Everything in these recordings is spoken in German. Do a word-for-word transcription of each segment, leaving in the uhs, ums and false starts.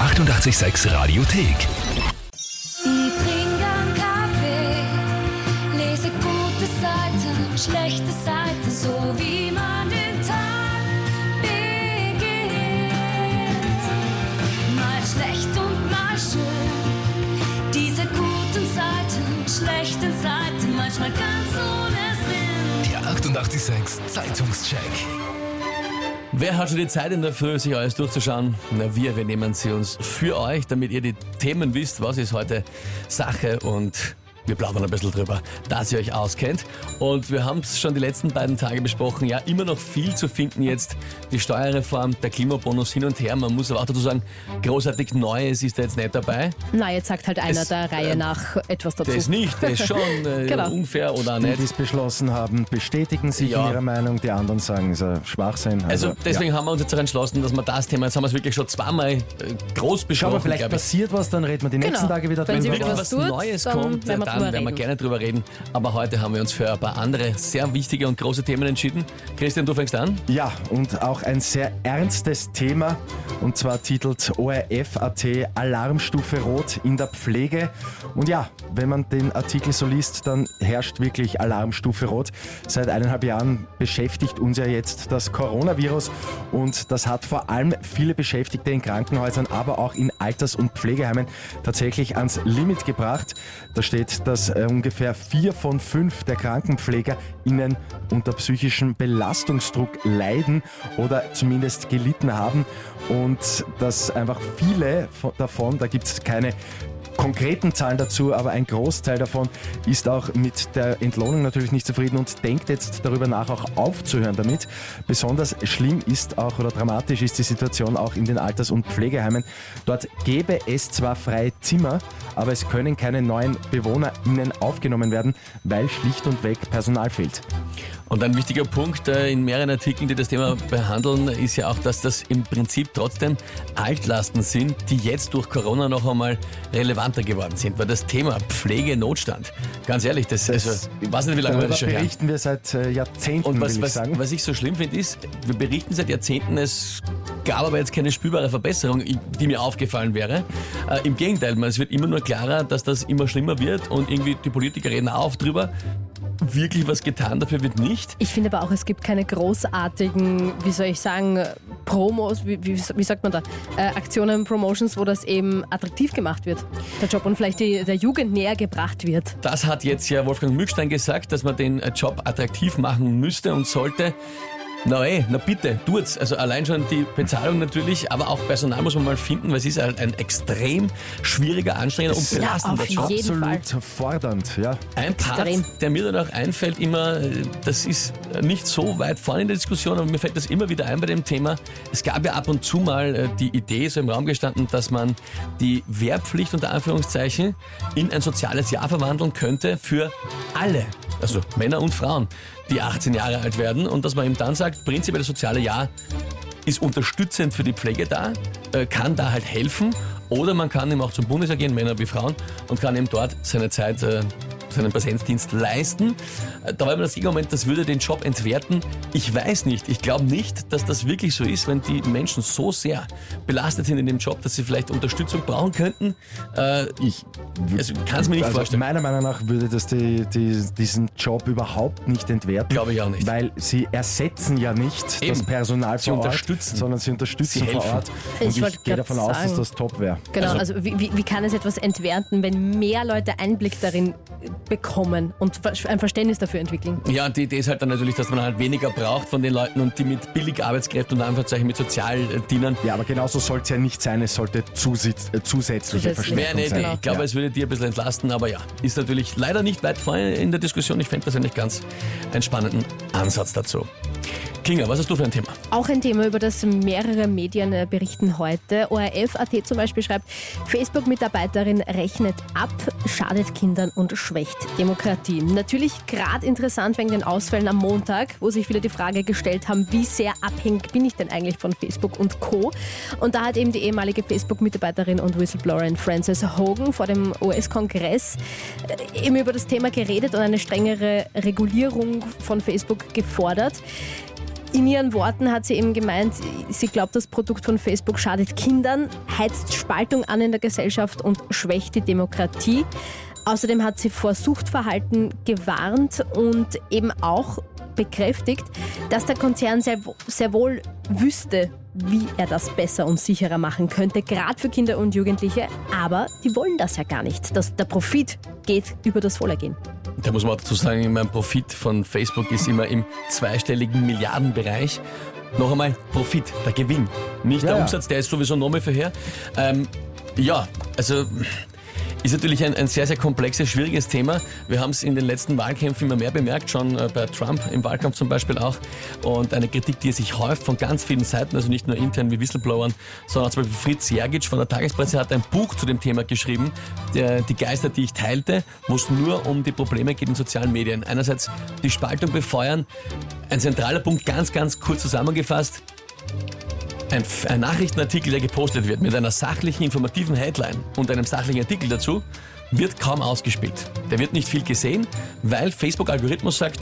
achtundachtzig Komma sechs Radiothek. Ich trinke einen Kaffee, lese gute Seiten, schlechte Seiten, so wie man den Tag beginnt. Mal schlecht und mal schön, diese guten Seiten, schlechten Seiten, manchmal ganz ohne Sinn. Der achtundachtzig Komma sechs Zeitungscheck. Wer hat schon die Zeit in der Früh, sich alles durchzuschauen? Na wir, wir nehmen sie uns für euch, damit ihr die Themen wisst, was ist heute Sache, und wir plaudern ein bisschen drüber, dass ihr euch auskennt. Und wir haben es schon die letzten beiden Tage besprochen, ja, immer noch viel zu finden jetzt, die Steuerreform, der Klimabonus hin und her. Man muss aber auch dazu sagen, großartig Neues ist da jetzt nicht dabei. Na, jetzt sagt halt einer Das, der Reihe äh, nach etwas dazu. Das nicht, das ist schon äh, Genau. unfair oder Die, nicht. die es beschlossen haben, bestätigen sich Ja. in ihrer Meinung, die anderen sagen, es ist ein Schwachsinn. Also Also, deswegen ja. haben wir uns jetzt auch entschlossen, dass wir das Thema, jetzt haben wir es wirklich schon zweimal äh, groß Schauen besprochen, wir, vielleicht glaube ich. passiert was, dann reden wir die nächsten Genau. Tage wieder Wenn sie drüber. wieder Wenn was was tut, Neues dann kommt, werden wir dann drüber werden wir reden. gerne drüber reden. Aber heute haben wir uns für ein paar andere sehr wichtige und große Themen entschieden. Christian, du fängst an. Ja, und auch ein sehr ernstes Thema, und zwar titelt O R F Punkt A T Alarmstufe Rot in der Pflege. Und ja, wenn man den Artikel so liest, dann herrscht wirklich Alarmstufe Rot. Seit eineinhalb Jahren beschäftigt uns ja jetzt das Coronavirus, und das hat vor allem viele Beschäftigte in Krankenhäusern, aber auch in Alters- und Pflegeheimen tatsächlich ans Limit gebracht. Da steht, dass äh, ungefähr vier von fünf der KrankenpflegerInnen unter psychischem Belastungsdruck leiden oder zumindest gelitten haben, und dass einfach viele von- davon, da gibt es keine konkreten Zahlen dazu, aber ein Großteil davon ist auch mit der Entlohnung natürlich nicht zufrieden und denkt jetzt darüber nach, auch aufzuhören damit. Besonders schlimm ist auch, oder dramatisch ist die Situation auch in den Alters- und Pflegeheimen. Dort gäbe es zwar freie Zimmer, aber es können keine neuen BewohnerInnen aufgenommen werden, weil schlicht und weg Personal fehlt. Und ein wichtiger Punkt äh, in mehreren Artikeln, die das Thema behandeln, ist ja auch, dass das im Prinzip trotzdem Altlasten sind, die jetzt durch Corona noch einmal relevanter geworden sind. Weil das Thema Pflegenotstand, ganz ehrlich, das, Das- also, ich weiß nicht, wie lange wir Darüber das schon hören. berichten wir seit äh, Jahrzehnten, Und was, will ich was, sagen. was ich so schlimm finde, ist, wir berichten seit Jahrzehnten, es gab aber jetzt keine spürbare Verbesserung, die mir aufgefallen wäre. Äh, Im Gegenteil, man, es wird immer nur klarer, dass das immer schlimmer wird, und irgendwie die Politiker reden auf drüber. Wirklich was getan dafür wird nicht. Ich finde aber auch, es gibt keine großartigen, wie soll ich sagen, Promos, wie, wie, wie sagt man da, äh, Aktionen, Promotions, wo das eben attraktiv gemacht wird, der Job, und vielleicht die, der Jugend näher gebracht wird. Das hat jetzt ja Wolfgang Mückstein gesagt, dass man den Job attraktiv machen müsste und sollte. Na ey, na bitte, tut's. Also allein schon die Bezahlung natürlich, aber auch Personal muss man mal finden, weil es ist ein, ein extrem schwieriger, anstrengender und Ja, belastender auf Job. jeden Fall. Absolut fordernd, ja. Ein Part, Extrem. der mir dann auch einfällt immer, das ist nicht so weit vorne in der Diskussion, aber mir fällt das immer wieder ein bei dem Thema. Es gab ja ab und zu mal äh, die Idee, so im Raum gestanden, dass man die Wehrpflicht unter Anführungszeichen in ein soziales Jahr verwandeln könnte für alle, also Männer und Frauen, die achtzehn Jahre alt werden, und dass man ihm dann sagt, prinzipiell das soziale Jahr ist unterstützend für die Pflege da, äh, kann da halt helfen, oder man kann ihm auch zum Bundesheer gehen, Männer wie Frauen, und kann ihm dort seine Zeit, äh, seinen Präsenzdienst leisten. Äh, Da war immer das Gegenargument, das würde den Job entwerten. Ich weiß nicht, ich glaube nicht, dass das wirklich so ist, wenn die Menschen so sehr belastet sind in dem Job, dass sie vielleicht Unterstützung brauchen könnten. Äh, Ich also kann es mir nicht also vorstellen. Meiner Meinung nach würde das die, die, diesen Job überhaupt nicht entwerten. Glaube ich auch nicht. Weil sie ersetzen ja nicht Eben. das Personal Sie vor Ort, unterstützen. sondern sie unterstützen Sie vor helfen. Ort. Ich Und ich, wollte gehe grad davon aus, dass sagen. das top wäre. Genau, Also- also, wie, wie, wie kann es etwas entwerten, wenn mehr Leute Einblick darin bekommen und ver- ein Verständnis dafür entwickeln? Ja, und die Idee ist halt dann natürlich, dass man halt weniger braucht von den Leuten und die mit billig Arbeitskräften und Anführungszeichen mit Sozialdienern. Ja, aber genauso soll es ja nicht sein. Es sollte zusitz, äh, zusätzliche Zusätzlich. Wäre Verstärkung eine sein. Idee. Ich glaube, ja. es würde dir ein bisschen entlasten, aber ja, ist natürlich leider nicht weit vorne in der Diskussion. Ich fände das eigentlich ganz einen spannenden Ansatz dazu. Kinga, was hast du für ein Thema? Auch ein Thema, über das mehrere Medien äh, berichten heute. O R F Punkt A T zum Beispiel schreibt, Facebook-Mitarbeiterin rechnet ab, schadet Kindern und schwächt Demokratie. Natürlich gerade interessant wegen den Ausfällen am Montag, wo sich viele die Frage gestellt haben, wie sehr abhängig bin ich denn eigentlich von Facebook und Co. Und da hat eben die ehemalige Facebook-Mitarbeiterin und Whistleblowerin Frances Hogan vor dem U S-Kongress äh, eben über das Thema geredet und eine strengere Regulierung von Facebook gefordert. In ihren Worten hat sie eben gemeint, sie glaubt, das Produkt von Facebook schadet Kindern, heizt Spaltung an in der Gesellschaft und schwächt die Demokratie. Außerdem hat sie vor Suchtverhalten gewarnt und eben auch bekräftigt, dass der Konzern sehr, sehr wohl wüsste, wie er das besser und sicherer machen könnte, gerade für Kinder und Jugendliche. Aber die wollen das ja gar nicht. Das, der Profit geht über das Wohlergehen. Da muss man auch dazu sagen, mein Profit von Facebook ist immer im zweistelligen Milliardenbereich. Noch einmal Profit, der Gewinn. Nicht Ja, der ja. Umsatz, der ist sowieso noch mal vorher. Ähm, ja, also ist natürlich ein, ein sehr, sehr komplexes, schwieriges Thema. Wir haben es in den letzten Wahlkämpfen immer mehr bemerkt, schon äh, bei Trump im Wahlkampf zum Beispiel auch. Und eine Kritik, die sich häuft von ganz vielen Seiten, also nicht nur intern wie Whistleblowern, sondern zum Beispiel Fritz Jergic von der Tagespresse hat ein Buch zu dem Thema geschrieben, der, die Geister, die ich teilte, wo es nur um die Probleme geht in sozialen Medien. Einerseits die Spaltung befeuern, ein zentraler Punkt, ganz, ganz kurz zusammengefasst. Ein, ein Nachrichtenartikel, der gepostet wird mit einer sachlichen, informativen Headline und einem sachlichen Artikel dazu, wird kaum ausgespielt. Der wird nicht viel gesehen, weil Facebook-Algorithmus sagt,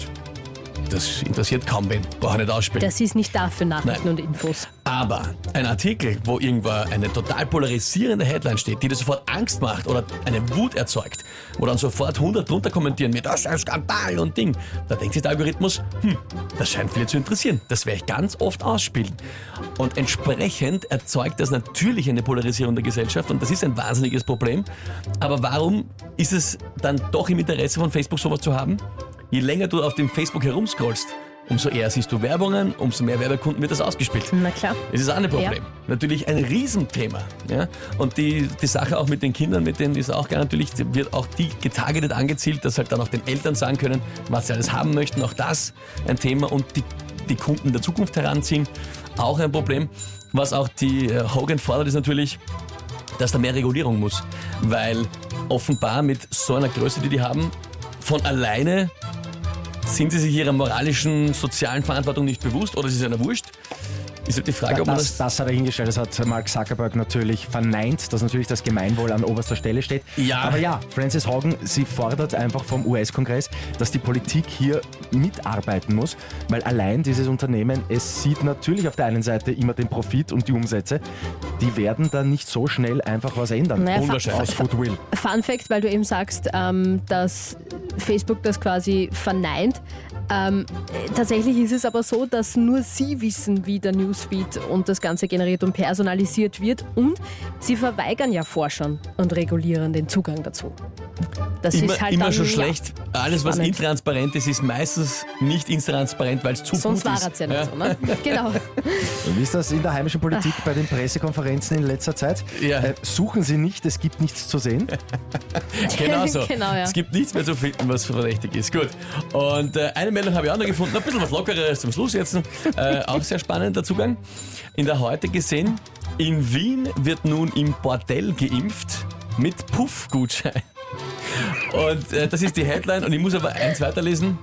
das interessiert kaum wen, brauche ich nicht ausspielen. Das ist nicht da für Nachrichten Nein. und Infos. Aber ein Artikel, wo irgendwo eine total polarisierende Headline steht, die dir sofort Angst macht oder eine Wut erzeugt, wo dann sofort hundert drunter kommentieren mit, das ist ein Skandal und Ding, da denkt sich der Algorithmus, hm, das scheint viele zu interessieren, das werde ich ganz oft ausspielen. Und entsprechend erzeugt das natürlich eine Polarisierung der Gesellschaft und das ist ein wahnsinniges Problem. Aber warum ist es dann doch im Interesse von Facebook sowas zu haben? Je länger du auf dem Facebook herumscrollst, umso eher siehst du Werbungen, umso mehr Werbekunden wird das ausgespielt. Na klar. Das ist auch ein Problem. Ja. Natürlich ein Riesenthema. Ja? Und die, die Sache auch mit den Kindern, mit denen ist auch gar natürlich, wird auch die getargetet angezielt, dass halt dann auch den Eltern sagen können, was sie alles haben möchten. Auch das ein Thema und die, die Kunden der Zukunft heranziehen, auch ein Problem. Was auch die äh, Hogan fordert, ist natürlich, dass da mehr Regulierung muss. Weil offenbar mit so einer Größe, die die haben, von alleine sind sie sich ihrer moralischen, sozialen Verantwortung nicht bewusst oder ist es einer wurscht? Ist halt die Frage, ob man Das, das... das hat er hingestellt, das hat Mark Zuckerberg natürlich verneint, dass natürlich das Gemeinwohl an oberster Stelle steht. Ja. Aber ja, Frances Haugen, sie fordert einfach vom U S-Kongress, dass die Politik hier mitarbeiten muss, weil allein dieses Unternehmen, es sieht natürlich auf der einen Seite immer den Profit und die Umsätze, die werden dann nicht so schnell einfach was ändern. Naja, Unwahrscheinlich. Aus Goodwill. Fun Fact, weil du eben sagst, ähm, dass Facebook das quasi verneint. Ähm, äh, tatsächlich ist es aber so, dass nur sie wissen, wie der Newsfeed und das Ganze generiert und personalisiert wird und sie verweigern ja Forschern und Regulierern den Zugang dazu. Das Immer, ist halt immer dann, schon ja, schlecht. Alles, was spannend. intransparent ist, ist meistens nicht intransparent, weil es zu Sonst gut war ist. es ja nicht so, ne? Genau. Und wie ist das in der heimischen Politik bei den Pressekonferenzen in letzter Zeit? Ja. Äh, suchen Sie nicht, es gibt nichts zu sehen. Genau so. Genau, ja. Es gibt nichts mehr zu finden, was verdächtig ist. Gut. Und äh, eine Meldung habe ich auch noch gefunden, ein bisschen was Lockeres zum Schluss jetzt. Äh, auch sehr spannend der Zugang. In der Heute gesehen, in Wien wird nun im Bordell geimpft mit Puff-Gutschein. Und äh, das ist die Headline und ich muss aber eins weiterlesen.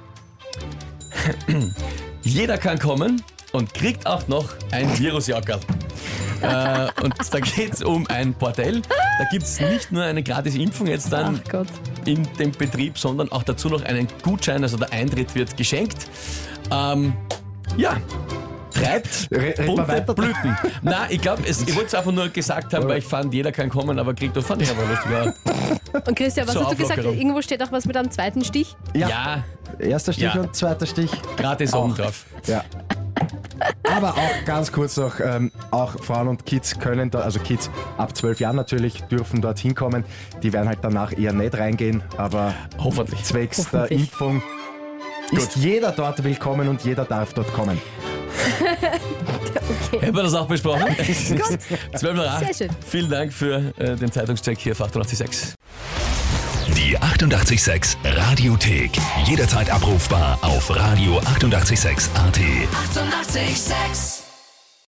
Jeder kann kommen und kriegt auch noch ein Virusjackerl. äh, und da geht es um ein Bordell. Da gibt es nicht nur eine gratis Impfung jetzt dann Ach Gott. in dem Betrieb, sondern auch dazu noch einen Gutschein, also der Eintritt wird geschenkt. Ähm, ja, treibt Re- red mal bunte weiter. Blüten. Nein, ich glaube, ich wollte es einfach nur gesagt haben, weil ich fand, jeder kann kommen, aber kriegt doch fand ich aber lustig. Ja. Und Christian, was Zur hast du gesagt? Auflockerung. Irgendwo steht auch was mit einem zweiten Stich. Ja, Erster Stich Ja. und zweiter Stich. gratis Auch. oben drauf. Ja. Aber auch ganz kurz noch, ähm, auch Frauen und Kids können da, also Kids ab zwölf Jahren natürlich, dürfen dort hinkommen. Die werden halt danach eher nicht reingehen, aber Hoffentlich. zwecks der Hoffentlich. Impfung ist jeder dort willkommen und jeder darf dort kommen. Hätten wir das auch besprochen? zwölf nach acht. Sehr schön. Vielen Dank für äh, den Zeitungscheck hier auf achtundachtzig Komma sechs. Die achtundachtzig Komma sechs Radiothek. Jederzeit abrufbar auf radio achtundachtzig Komma sechs A T. Achtundachtzig Komma sechs.